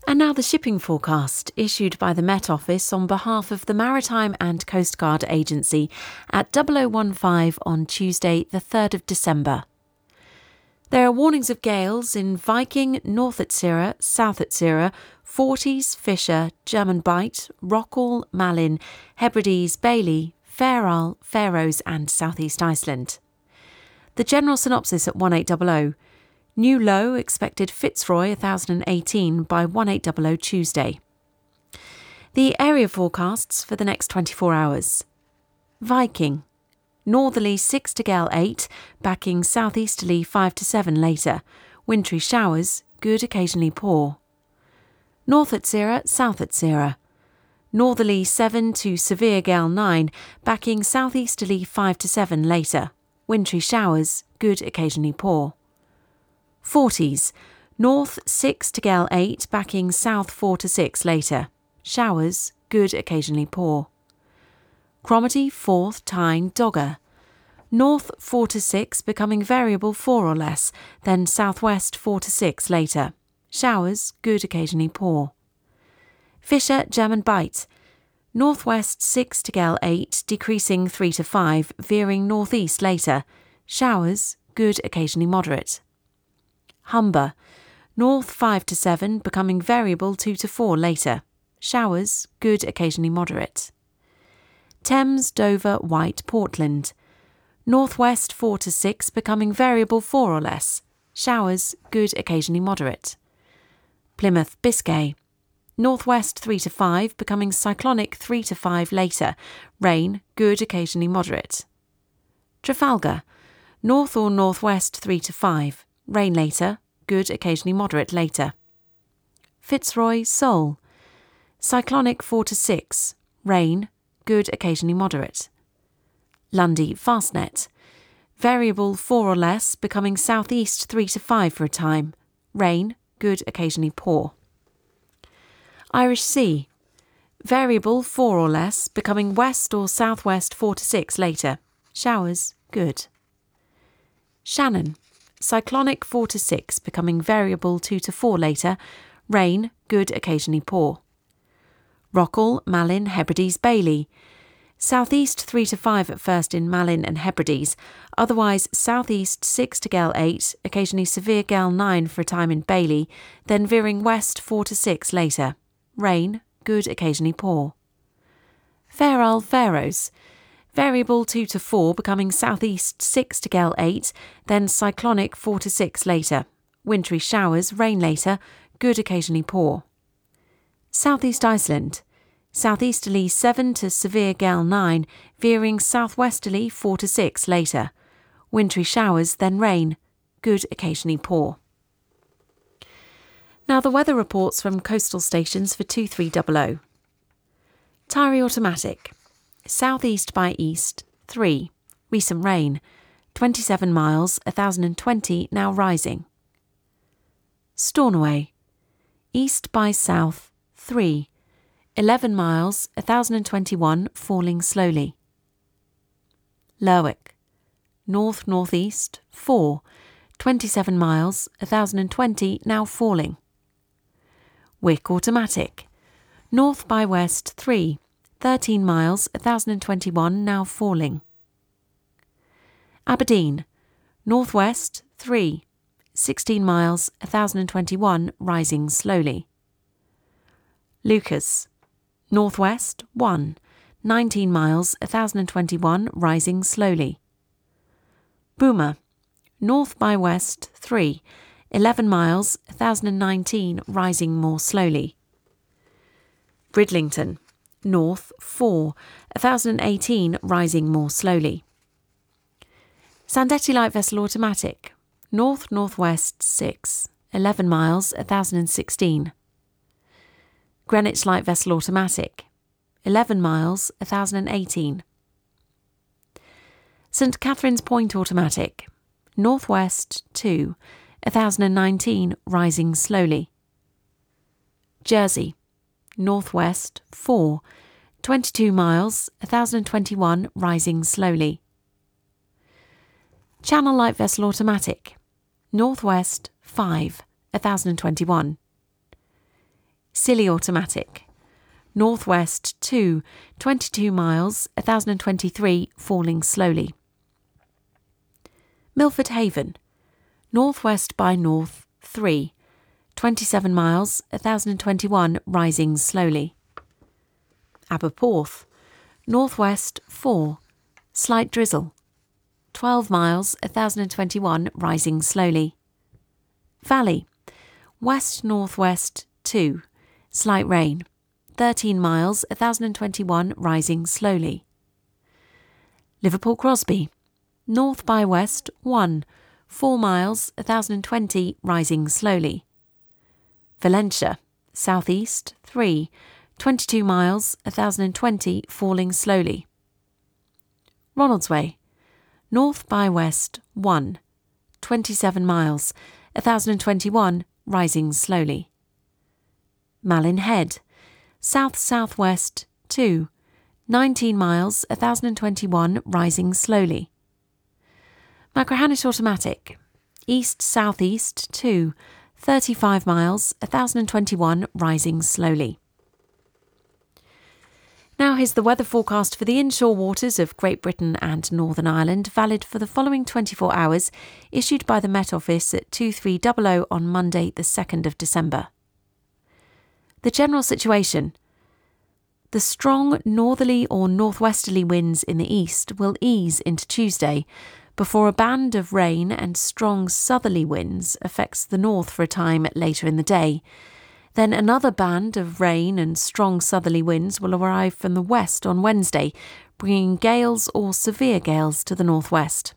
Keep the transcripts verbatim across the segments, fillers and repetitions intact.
And now the shipping forecast, issued by the Met Office on behalf of the Maritime and Coast Guard Agency at double oh one five on Tuesday the third of December. There are warnings of gales in Viking, North Utsira, South Utsira, Forties, Fisher, German Bight, Rockall, Malin, Hebrides, Bailey, Fair Isle, Faroes and South East Iceland. The general synopsis at eighteen hundred. New low expected Fitzroy one thousand eighteen by eighteen hundred Tuesday. The area forecasts for the next twenty-four hours. Viking. Northerly six to gale eight, backing southeasterly five to seven later. Wintry showers, good occasionally poor. North Utsira, South Utsira. Northerly seven to severe gale nine, backing southeasterly five to seven later. Wintry showers, good occasionally poor. Forties. North six to gale eight, backing south four to six later. Showers, good occasionally poor. Cromarty, Forth, Tyne, Dogger. North four to six, becoming variable four or less, then southwest four to six later. Showers, good occasionally poor. Fisher, German Bight. Northwest six to gale eight, decreasing three to five, veering northeast later. Showers, good occasionally moderate. Humber. North five to seven, becoming variable two to four later. Showers, good occasionally moderate. Thames, Dover, White, Portland. Northwest four to six, becoming variable four or less. Showers, good occasionally moderate. Plymouth, Biscay. Northwest three to five, becoming cyclonic three to five later. Rain, good occasionally moderate. Trafalgar. North or northwest three to five. Rain later, good occasionally moderate later. Fitzroy, Seoul. Cyclonic four to six. Rain, good occasionally moderate. Lundy, Fastnet. Variable four or less, becoming southeast three to five for a time. Rain, good occasionally poor. Irish Sea. Variable four or less, becoming west or southwest four to six later. Showers, good. Shannon. Cyclonic four to six, becoming variable two to four later. Rain, good occasionally poor. Rockall, Malin, Hebrides, Bailey. Southeast three to five at first in Malin and Hebrides, otherwise southeast six to gale eight, occasionally severe gale nine for a time in Bailey, then veering west four to six later. Rain, good occasionally poor. Fair Isle, Faroes. Variable two to four, becoming southeast six to gale eight, then cyclonic four to six later. Wintry showers, rain later, good occasionally poor. Southeast Iceland. Southeasterly seven to severe gale nine, veering southwesterly four to six later. Wintry showers, then rain, good occasionally poor. Now the weather reports from coastal stations for two three hundred. Tyree Automatic. Southeast by east, three. Recent rain, twenty-seven miles, one thousand twenty, now rising. Stornoway. East by south, three. eleven miles, one thousand twenty-one, falling slowly. Lerwick. North-northeast, four. twenty-seven miles, one thousand twenty, now falling. Wick Automatic. North by west, three. thirteen miles, one thousand twenty-one, now falling. Aberdeen. Northwest, three. sixteen miles, one thousand twenty-one, rising slowly. Lucas. Northwest, one. nineteen miles, one thousand twenty-one, rising slowly. Boomer. North by west, three. eleven miles, one thousand nineteen, rising more slowly. Bridlington. North, four. one thousand eighteen, rising more slowly. Sandetti Light Vessel Automatic. North-northwest, six. eleven miles, one thousand sixteen. Greenwich Light Vessel Automatic. eleven miles, one thousand eighteen. St Catherine's Point Automatic. Northwest, two. one thousand nineteen, rising slowly. Jersey. Northwest, four. twenty-two miles, one thousand twenty-one, rising slowly. Channel Light Vessel Automatic. Northwest, five. one thousand twenty-one. Scilly automatic. Northwest two, twenty-two miles, one thousand twenty-three, falling slowly. Milford Haven. Northwest by north three, twenty-seven miles, one thousand twenty-one, rising slowly. Aberporth. Northwest four, slight drizzle. twelve miles, one thousand twenty-one, rising slowly. Valley. West-northwest two, slight rain. thirteen miles, one thousand twenty-one, rising slowly. Liverpool Crosby. North by west one, four miles, one thousand twenty, rising slowly. Valentia. Southeast three, twenty-two miles, one thousand twenty, falling slowly. Ronaldsway. North by west one, twenty-seven miles, one thousand twenty-one, rising slowly. Malin Head. South-southwest two, nineteen miles, one thousand twenty-one, rising slowly. Machrihanish automatic. East-southeast two, thirty-five miles, one thousand twenty-one, rising slowly. Now here's the weather forecast for the inshore waters of Great Britain and Northern Ireland, valid for the following twenty-four hours, issued by the Met Office at two three hundred on Monday the second of December. The general situation. The strong northerly or northwesterly winds in the east will ease into Tuesday, before a band of rain and strong southerly winds affects the north for a time later in the day. Then another band of rain and strong southerly winds will arrive from the west on Wednesday, bringing gales or severe gales to the northwest.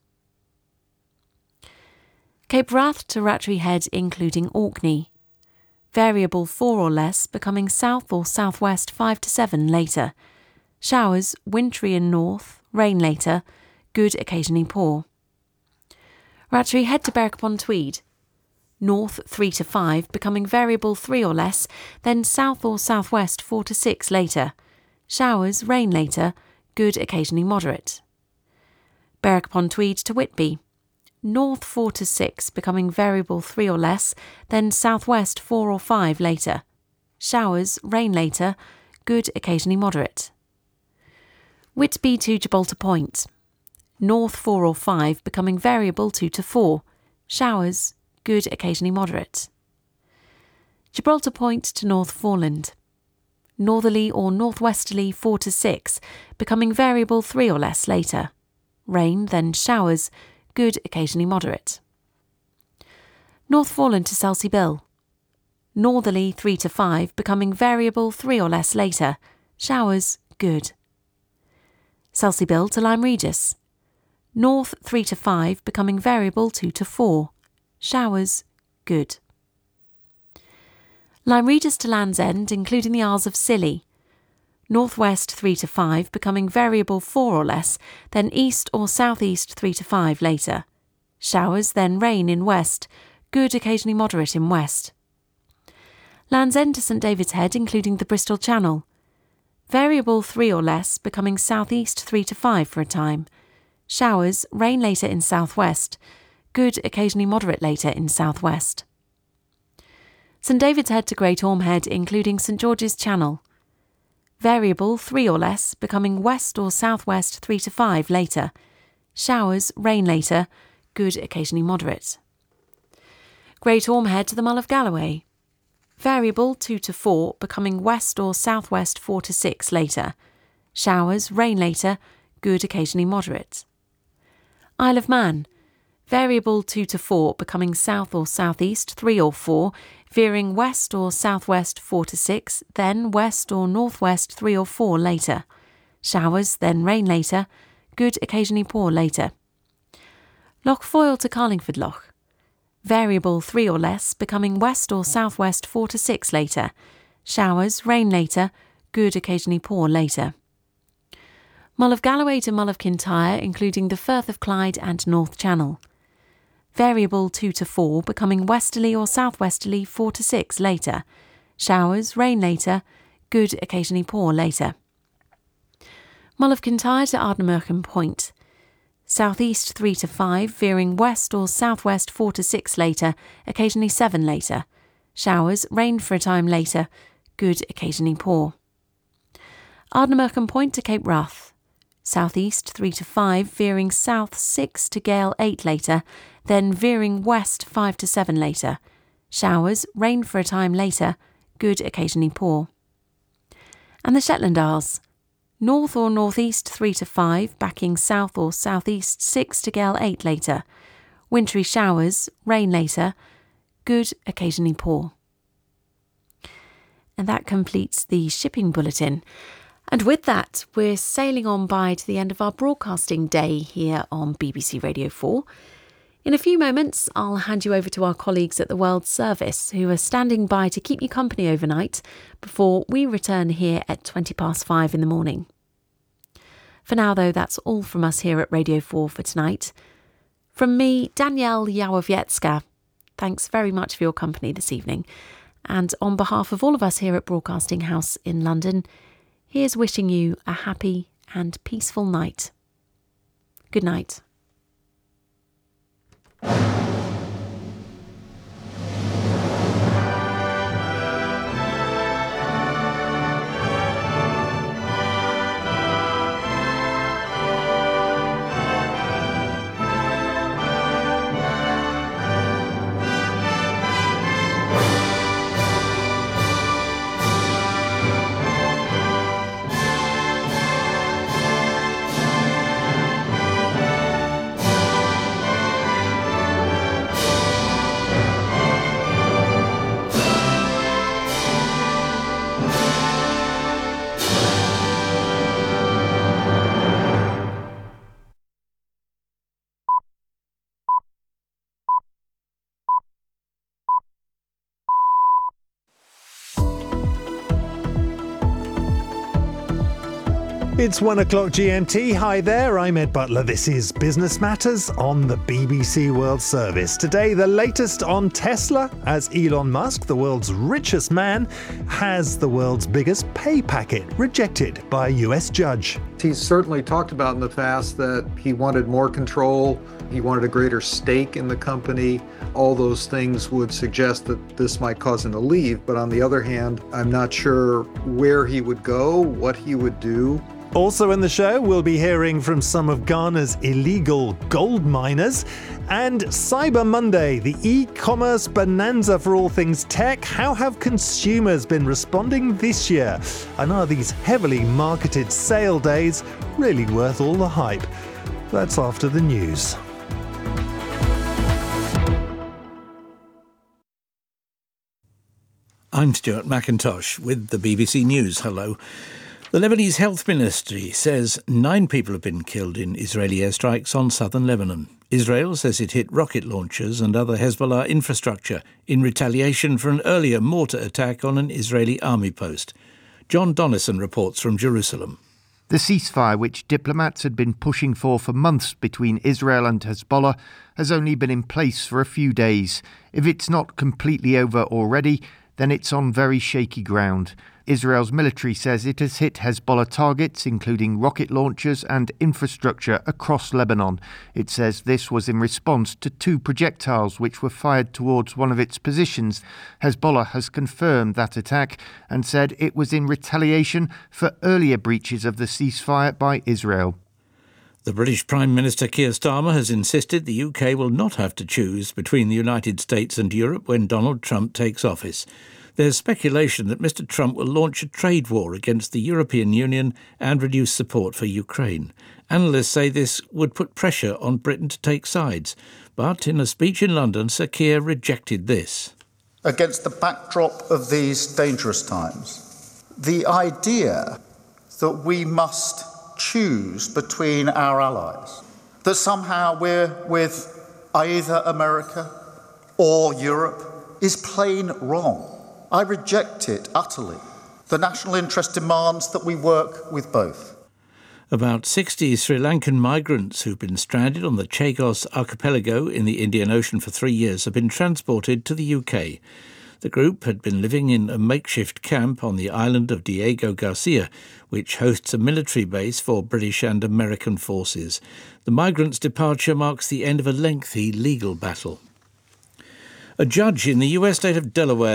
Cape Wrath to Rattray Head including Orkney. Variable four or less, becoming south or southwest five to seven later. Showers, wintry and north, rain later, good occasionally poor. Rattray Head to Berwick upon Tweed. North three to five, becoming variable three or less, then south or southwest four to six later. Showers, rain later, good occasionally moderate. Berwick upon Tweed to Whitby. North four to six, becoming variable three or less, then southwest four or five later. Showers, rain later, good occasionally moderate. Whitby to Gibraltar Point. North four or five, becoming variable two to four. Showers, good occasionally moderate. Gibraltar Point to North Foreland. Northerly or northwesterly four to six, becoming variable three or less later. Rain, then showers, good occasionally moderate. North Foreland to Selsey Bill. Northerly three to five, becoming variable three or less later. Showers, good. Selsey Bill to Lyme Regis. North three to five, becoming variable two to four. Showers, good. Lyme Regis to Land's End, including the Isles of Scilly. Northwest three to five, becoming variable four or less, then east or southeast three to five later. Showers, then rain in west, good occasionally moderate in west. Land's End to St David's Head, including the Bristol Channel. Variable three or less, becoming southeast three to five for a time. Showers, rain later in southwest, good occasionally moderate later in southwest. St David's Head to Great Orme Head, including St George's Channel. Variable three or less, becoming west or southwest three to five later. Showers, rain later, good occasionally moderate. Great Orme Head to the Mull of Galloway. Variable two to four, becoming west or southwest four to six later. Showers, rain later, good occasionally moderate. Isle of Man. Variable two to four, becoming south or southeast three or four, veering west or southwest four to six, then west or northwest three or four later. Showers, then rain later, good occasionally poor later. Loch Foyle to Carlingford Loch. Variable three or less, becoming west or southwest four to six later. Showers, rain later, good occasionally poor later. Mull of Galloway to Mull of Kintyre, including the Firth of Clyde and North Channel. Variable two to four, becoming westerly or southwesterly four to six later. Showers, rain later, good occasionally poor later. Mull of Kintyre to Ardnamurchan Point. Southeast three to five, veering west or southwest four to six later, occasionally seven later. Showers, rain for a time later, good, occasionally poor. Ardnamurchan Point to Cape Wrath. Southeast three to five, veering south six to gale eight later, then veering west five to seven later. Showers, rain for a time later, good, occasionally poor. And the Shetland Isles. North or northeast three to five, backing south or southeast six to gale eight later. Wintry showers, rain later, good, occasionally poor. And that completes the shipping bulletin. And with that, we're sailing on by to the end of our broadcasting day here on B B C Radio four. In a few moments, I'll hand you over to our colleagues at the World Service, who are standing by to keep you company overnight before we return here at twenty past five in the morning. For now, though, that's all from us here at Radio four for tonight. From me, Danielle Yawowiecka, thanks very much for your company this evening. And on behalf of all of us here at Broadcasting House in London, here's wishing you a happy and peaceful night. Good night. It's one o'clock G M T. Hi there, I'm Ed Butler. This is Business Matters on the B B C World Service. Today, the latest on Tesla, as Elon Musk, the world's richest man, has the world's biggest pay packet rejected by a U S judge. He's certainly talked about in the past that he wanted more control, he wanted a greater stake in the company. All those things would suggest that this might cause him to leave. But on the other hand, I'm not sure where he would go, what he would do. Also in the show, we'll be hearing from some of Ghana's illegal gold miners. And Cyber Monday, the e-commerce bonanza for all things tech. How have consumers been responding this year? And are these heavily marketed sale days really worth all the hype? That's after the news. I'm Stuart McIntosh with the B B C News. Hello. The Lebanese Health Ministry says nine people have been killed in Israeli airstrikes on southern Lebanon. Israel says it hit rocket launchers and other Hezbollah infrastructure in retaliation for an earlier mortar attack on an Israeli army post. John Donnison reports from Jerusalem. The ceasefire, which diplomats had been pushing for for months between Israel and Hezbollah, has only been in place for a few days. If it's not completely over already, then it's on very shaky ground. Israel's military says it has hit Hezbollah targets, including rocket launchers and infrastructure across Lebanon. It says this was in response to two projectiles which were fired towards one of its positions. Hezbollah has confirmed that attack and said it was in retaliation for earlier breaches of the ceasefire by Israel. The British Prime Minister Keir Starmer has insisted the U K will not have to choose between the United States and Europe when Donald Trump takes office. There's speculation that Mr Trump will launch a trade war against the European Union and reduce support for Ukraine. Analysts say this would put pressure on Britain to take sides. But in a speech in London, Sir Keir rejected this. Against the backdrop of these dangerous times, the idea that we must choose between our allies, that somehow we're with either America or Europe, is plain wrong. I reject it utterly. The national interest demands that we work with both. About sixty Sri Lankan migrants who've been stranded on the Chagos archipelago in the Indian Ocean for three years have been transported to the U K. The group had been living in a makeshift camp on the island of Diego Garcia, which hosts a military base for British and American forces. The migrants' departure marks the end of a lengthy legal battle. A judge in the U S state of Delaware